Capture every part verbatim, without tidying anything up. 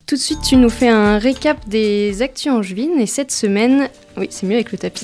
Tout de suite, tu nous fais un récap des actus angevines et cette semaine... Oui, c'est mieux avec le tapis.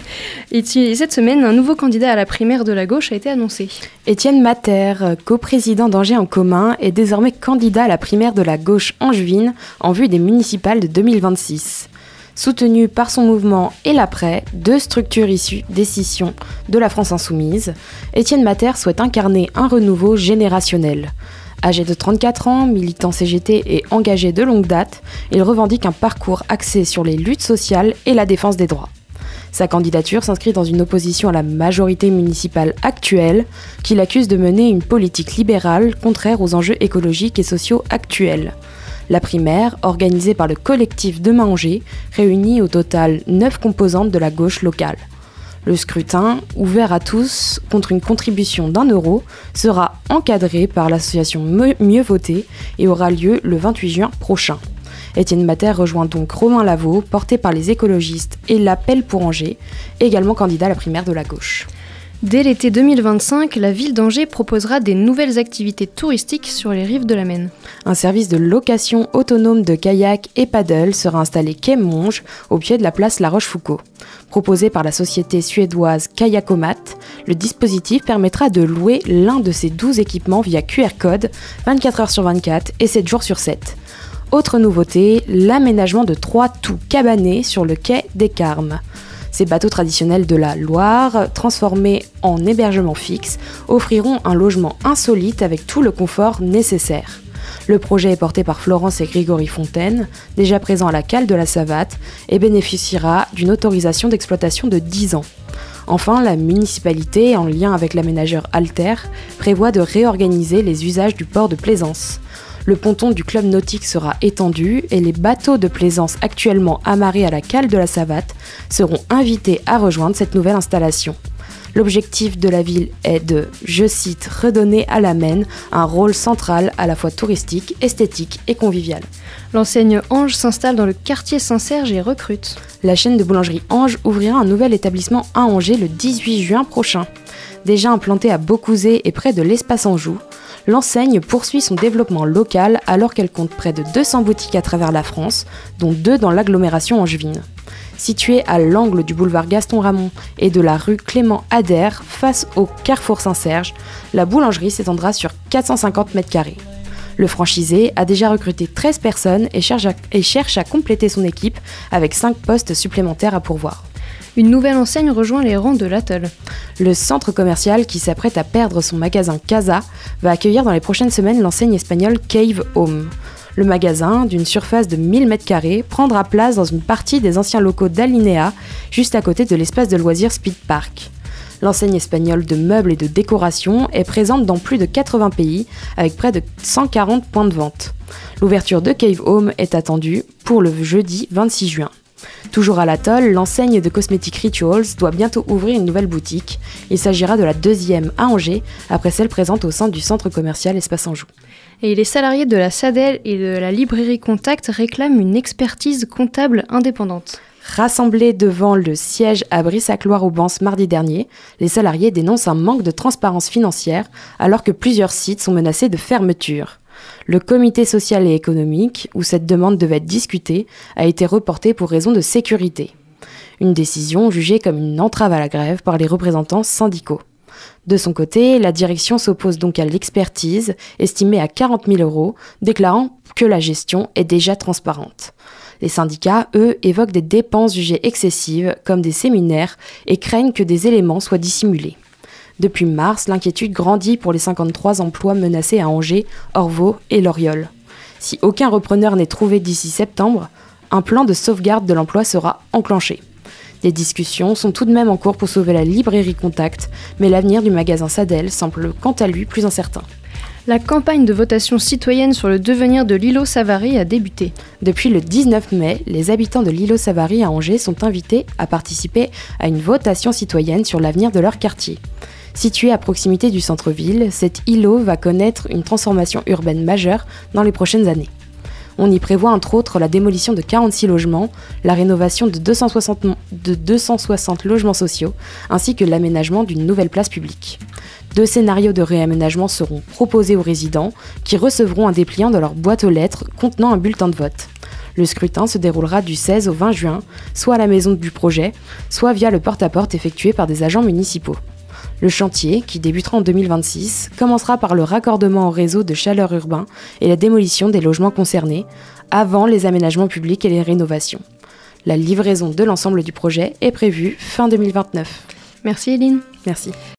et, tu... et cette semaine, un nouveau candidat à la primaire de la gauche a été annoncé. Étienne Mater, coprésident d'Angers en commun, est désormais candidat à la primaire de la gauche angevine en vue des municipales de deux mille vingt-six. Soutenu par son mouvement Et l'Après, deux structures issues des scissions de la France insoumise, Étienne Mater souhaite incarner un renouveau générationnel. Âgé de trente-quatre ans, militant C G T et engagé de longue date, il revendique un parcours axé sur les luttes sociales et la défense des droits. Sa candidature s'inscrit dans une opposition à la majorité municipale actuelle, qui l'accuse de mener une politique libérale contraire aux enjeux écologiques et sociaux actuels. La primaire, organisée par le collectif Demain Angers, réunit au total neuf composantes de la gauche locale. Le scrutin, ouvert à tous contre une contribution d'un euro, sera encadré par l'association Mieux Voter et aura lieu le vingt-huit juin prochain. Étienne Mater rejoint donc Romain Lavaux, porté par les écologistes et l'Appel pour Angers, également candidat à la primaire de la gauche. Dès l'été deux mille vingt-cinq, la ville d'Angers proposera des nouvelles activités touristiques sur les rives de la Maine. Un service de location autonome de kayak et paddle sera installé quai Monge, au pied de la place La Rochefoucauld. Proposé par la société suédoise Kayakomat, le dispositif permettra de louer l'un de ces douze équipements via Q R code, vingt-quatre heures sur vingt-quatre et sept jours sur sept. Autre nouveauté, l'aménagement de trois toux cabanés sur le quai des Carmes. Ces bateaux traditionnels de la Loire, transformés en hébergement fixe, offriront un logement insolite avec tout le confort nécessaire. Le projet est porté par Florence et Grégory Fontaine, déjà présents à la cale de la Savate, et bénéficiera d'une autorisation d'exploitation de dix ans. Enfin, la municipalité, en lien avec l'aménageur Alter, prévoit de réorganiser les usages du port de Plaisance. Le ponton du club nautique sera étendu et les bateaux de plaisance actuellement amarrés à la cale de la Savate seront invités à rejoindre cette nouvelle installation. L'objectif de la ville est de, je cite, redonner à la Maine un rôle central à la fois touristique, esthétique et convivial. L'enseigne Ange s'installe dans le quartier Saint-Serge et recrute. La chaîne de boulangerie Ange ouvrira un nouvel établissement à Angers le dix-huit juin prochain. Déjà implantée à Beaucouzé et près de l'Espace Anjou, l'enseigne poursuit son développement local alors qu'elle compte près de deux cents boutiques à travers la France, dont deux dans l'agglomération angevine. Située à l'angle du boulevard Gaston-Ramon et de la rue Clément-Ader, face au carrefour Saint-Serge, la boulangerie s'étendra sur quatre cent cinquante mètres carrés. Le franchisé a déjà recruté treize personnes et cherche à, et cherche à compléter son équipe avec cinq postes supplémentaires à pourvoir. Une nouvelle enseigne rejoint les rangs de l'Atoll. Le centre commercial qui s'apprête à perdre son magasin Casa va accueillir dans les prochaines semaines l'enseigne espagnole Cave Home. Le magasin, d'une surface de mille mètres carrés, prendra place dans une partie des anciens locaux d'Alinéa, juste à côté de l'espace de loisirs Speed Park. L'enseigne espagnole de meubles et de décoration est présente dans plus de quatre-vingts pays, avec près de cent quarante points de vente. L'ouverture de Cave Home est attendue pour le jeudi vingt-six juin. Toujours à l'Atoll, l'enseigne de cosmétiques Rituals doit bientôt ouvrir une nouvelle boutique. Il s'agira de la deuxième à Angers, après celle présente au sein du centre commercial Espace Anjou. Et les salariés de la Sadel et de la librairie Contact réclament une expertise comptable indépendante. Rassemblés devant le siège à Brissac-Loire-Aubance mardi dernier, les salariés dénoncent un manque de transparence financière alors que plusieurs sites sont menacés de fermeture. Le comité social et économique, où cette demande devait être discutée, a été reporté pour raison de sécurité. Une décision jugée comme une entrave à la grève par les représentants syndicaux. De son côté, la direction s'oppose donc à l'expertise, estimée à quarante mille euros, déclarant que la gestion est déjà transparente. Les syndicats, eux, évoquent des dépenses jugées excessives, comme des séminaires, et craignent que des éléments soient dissimulés. Depuis mars, l'inquiétude grandit pour les cinquante-trois emplois menacés à Angers, Orvaux et Loriol. Si aucun repreneur n'est trouvé d'ici septembre, un plan de sauvegarde de l'emploi sera enclenché. Des discussions sont tout de même en cours pour sauver la librairie Contact, mais l'avenir du magasin Sadel semble quant à lui plus incertain. La campagne de votation citoyenne sur le devenir de l'îlot Savary a débuté. Depuis le dix-neuf mai, les habitants de l'îlot Savary à Angers sont invités à participer à une votation citoyenne sur l'avenir de leur quartier. Situé à proximité du centre-ville, cet îlot va connaître une transformation urbaine majeure dans les prochaines années. On y prévoit entre autres la démolition de quarante-six logements, la rénovation de deux cent soixante, de deux cent soixante logements sociaux, ainsi que l'aménagement d'une nouvelle place publique. Deux scénarios de réaménagement seront proposés aux résidents qui recevront un dépliant dans leur boîte aux lettres contenant un bulletin de vote. Le scrutin se déroulera du seize au vingt juin, soit à la maison du projet, soit via le porte-à-porte effectué par des agents municipaux. Le chantier, qui débutera en deux mille vingt-six, commencera par le raccordement au réseau de chaleur urbain et la démolition des logements concernés, avant les aménagements publics et les rénovations. La livraison de l'ensemble du projet est prévue fin deux mille vingt-neuf. Merci Eline. Merci.